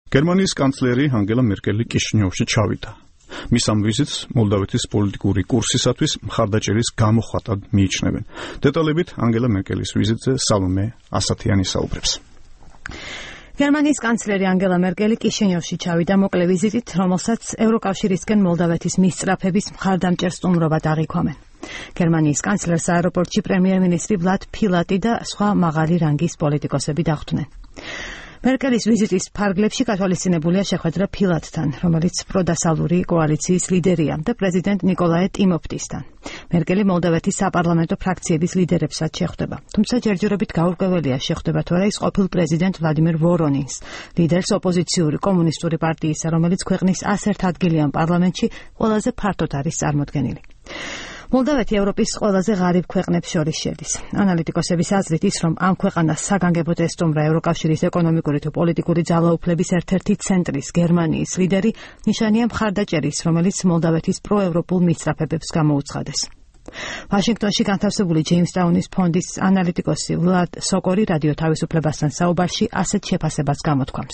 გერმანიის კანცლერი ანგელა მერკელი კიშინიოვში ჩავიდა. მის ამ ვიზიტს მოლდავეთის პოლიტიკური კურსისათვის მხარდაჭერის გამოხატად მიიჩნევენ. დეტალებით ანგელა მერკელის ვიზიტზე სალომე ასათიანი საუბრებს. გერმანიის კანცლერი ანგელა მერკელი კიშინიოვში ჩავიდა მოკლე ვიზიტით, რომელსაც ევროკავშირისკენ მოლდავეთის მისწრაფების მხარდამჭერ სტუმრობად აღიქვამენ. გერმანიის კანცლერს აეროპორტში პრემიერ-მინისტრი ვლად ფილატი და სხვა მაღალი რანგის პოლიტიკოსები დახვდნენ. მერკელის ვიზიტის ფარგლებში გათვალისწინებულია შეხვედრა ფილატთან, რომელიც პროდასალური კოალიციის ლიდერია და პრეზიდენტ ნიკოლაე ტიმოფტისთან. მერკელი მოლდავეთის საპარლამენტო ფრაქციების ლიდერებსაც შეხვდება. თუმცა ჯერჯერობით გაურკვეველია შეხვდება თუ არა ის ყოფილ პრეზიდენტ ვლადიმერ ვორონინს, ლიდერს ოპოზიციური კომუნისტური პარტიისა, რომელიც ქვეყნის 101 ადგილიან პარლამენტში ყველაზე ფართოდ არის წარმოდგენილი. მოლდავეთი ევროპის ყველაზე ღარიბ ქვეყნებს შორის შედის. ანალიტიკოსების აზრით ის, რომ ამ ქვეყანას საგანგებოდ ესტუმრა ევროკავშირის ეკონომიკური თუ პოლიტიკური ძალაუფლების ერთ-ერთი ცენტრის გერმანიის ლიდერი, ნიშანია მხარდაჭერის, რომელიც მოლდავეთის პროევროპულ მისწრაფებებს გამოუცხადეს. ვაშინგტონში განთავსებული ჯეიმსტაუნის ფონდის ანალიტიკოსი ვლად სოკორი რადიო თავისუფლებასთან საუბარში ასეთ შეფასებას გამოთქვამს.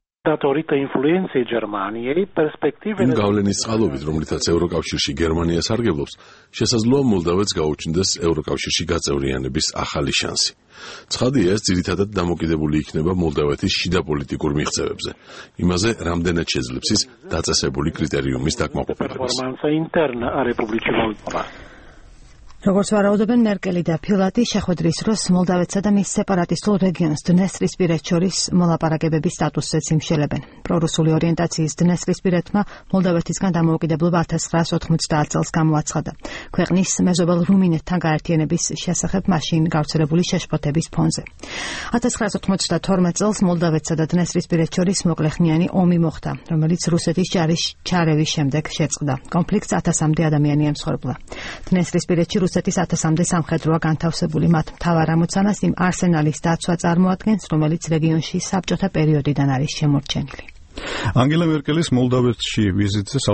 გავლენის წყალობით, რომლითაც ევროკავშირში გერმანია სარგებლობს, შესაძლოა მოლდავეთს გაუჩნდეს ევროკავშირში გაწევრიანების ახალი შანსი. ცხადია, ეს ძირითადად დამოკიდებული იქნება მოლდავეთის შიდა პოლიტიკურ მიღწევებზე, იმაზე, რამდენად შეძლებს ის დაწესებული კრიტერიუმის დაკმაყოფილებას. როგორც ვარაუდობენ, მერკელი და ფილატი შეხვედრის დროს მოლდავეთსა და მის სეპარატისტულ რეგიონს დნესტრისპირეთს შორის მოლაპარაკებების სტატუსზეც იმშელებენ. პრორუსული ორიენტაციის დნესტრისპირეთმა მოლდავეთისგან დამოუკიდებლობა 1990 წელს გამოაცხადა. ქვეყნის მეზობელ რუმინეთთან გაერთიანების შესახებ მაშინ გავრცელებული შეშფოთების ფონზე. 1992 წელს მოლდავეთსა და დნესტრისპირეთს შორის მოკლეხნიანი ომი მოხდა, რომელიც რუსეთის ჯარის ჩარევის შემდეგ შეწყდა. კონფლიქტს 1000-მდე ადამიანი ემსხვერპლა. დნესტრისპირეთში რუსეთის 1000-მდე სამხედროა განთავსებული. მათ მთავარ ამოცანას იმ არსენალის დაცვა წარმოადგენს, რომელიც რეგიონში საბჭოთა პერიოდიდან არის შემორჩენილი. ანგელა მერკელის მოლდავეთში ვიზიტზე